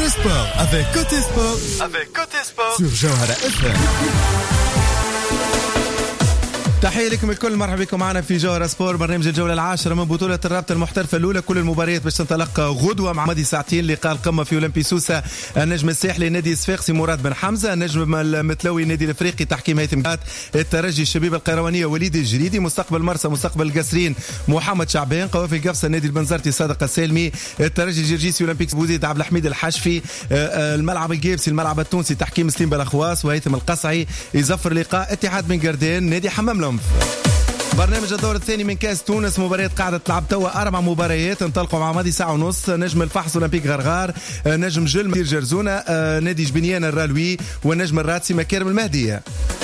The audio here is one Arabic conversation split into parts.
Jawhara Sport avec Côté Sport sur Jawhara FM. تحية لكم الكل، مرحبا بكم معنا في جوهرة سبور، برنامج الجولة العاشرة من بطولة الرابطة المحترفة الأولى. كل المباريات باش تنطلق غدوة مع ماضي ساعتين. لقاء القمة في أولمبي سوسة، النجم الساحلي نادي الصفاقسي مراد بن حمزة، النجم المتلوي النادي الأفريقي تحكيم هيثم قات، الترجي الشبيبة القيروانية وليد الجريدي، مستقبل مرسى مستقبل القصرين محمد شعبان، قوافل قفصة النادي البنزرتي صادق السالمي، الترجي الجرجيسي أولمبيكس بوزيد عبد الحميد الحشفي، الملعب الجيبسي الملعب التونسي تحكيم سليم بلخواس وهيثم القصعي، يزفر لقاء اتحاد بن قردان نادي حمام لمف. برنامج الدور الثاني من كاس تونس، مباريات قاعدة تلعب توا 4 مباريات انطلقوا مع ماضي ساعة ونص. نجم الفحص أولمبيك غرغار، نجم جل مدير جرزونة، نادي جبنيان الرالوي، والنجم الراتسي مكارم المهدية.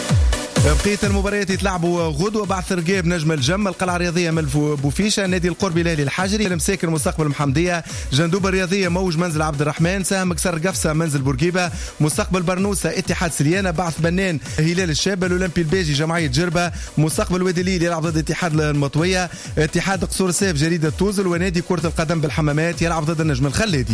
بقية المباريات يتلعبوا غدوة بعد ثرقاب نجم الجم، القلعة الرياضية ملف بوفيشة، نادي القربي الأهلي الحجري، المساكن مستقبل محمدية، جندوبة الرياضية موج منزل عبد الرحمن، سهم كسر قفصة منزل بورقيبة، مستقبل برنوسة اتحاد سليانة، بعث بنان هلال الشاب، الأولمبي الباجي جمعية جربة، مستقبل وادي الليل يلعب ضد اتحاد المطوية، اتحاد قصور سيف جريدة توزل، ونادي كرة القدم بالحمامات يلعب ضد النجم الخلادي.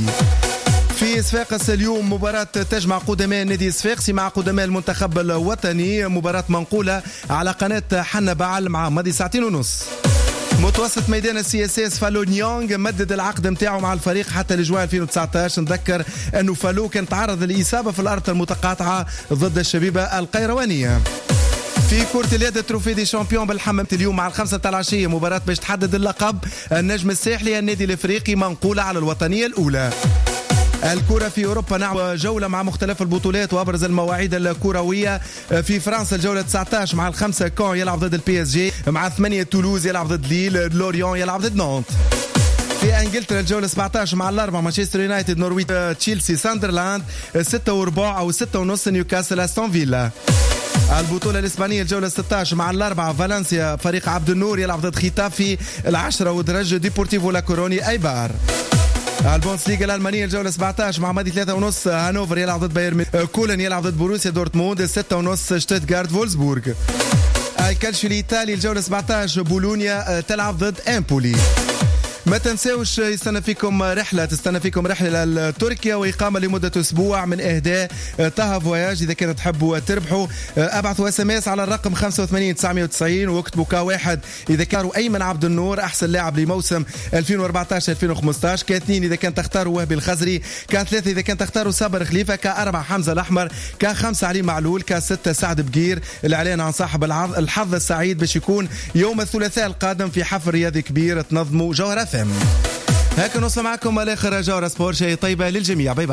في صفاقس اليوم مباراة تجمع قدماء النادي الصفاقسي مع قدماء المنتخب الوطني، مباراة منقولة على قناة حنا بعل مع ماضي ساعتين ونص. متوسط ميدان السي اس اس فالو نيونغ مدد العقد متاعه مع الفريق حتى لجوان 2019. نذكر انه فالو كان تعرض لإصابة في الأرض المتقاطعة ضد الشبيبة القيروانية. في كرة اليد تروفي دي شامبيون بالحمام اليوم مع 5 العشية مباراة باش تحدد اللقب، النجم الساحلي النادي الافريقي منقولة على الوطنية الأولى. الكرة في أوروبا نعم جولة مع مختلف البطولات وأبرز المواعيد الكروية. في فرنسا الجولة 19 مع 5 كون يلعب ضد البي اس جي، مع 8 تولوز يلعب ضد ليل، لوريون يلعب ضد نونت. في انجلترا الجولة 17 مع الأربعة مانشستر يونايتد نورويج تشيلسي ساندرلاند، 6:15 أو 6:30 نيوكاسل أستون فيلا. البطولة الإسبانية الجولة 16 مع الأربعة فالنسيا فريق عبد النور يلعب ضد ختافي، 10 ودرج ديبورتيفو لاكوروني أيبار. البوندسليغا الألمانية الجولة 17 مع ماضي 3:30 هانوفر يلعب ضد بايرن، كولن يلعب ضد بوروسيا دورتموند، 6:30 شتوتغارت فولسبورغ. الكالشيو الإيطالي الجولة 17 بولونيا تلعب ضد امبولي. ما تنساوش تستنى فيكم رحلة لتركيا وإقامة لمدة أسبوع من إهداء طه فواياج. إذا كانت تحبوا تربحوا أبعثوا SMS على الرقم 85 990 واكتبوا كواحد إذا كانوا أيمن عبد النور أحسن لاعب لموسم 2014-2015، كاثنين إذا كان تختاروا وهبي الخزري، كثلاثة إذا كان تختاروا صابر خليفة، كأربعة حمزة الأحمر، كخمسة علي معلول، كستة سعد بقير. الإعلان عن صاحب الحظ السعيد باش يكون يوم الثلاثاء القادم في حفل رياضي كبير تنظموا جوهرة. هكا نوصل معكم على آخر جوهرة سبور، شيء طيبة للجميع. باي باي.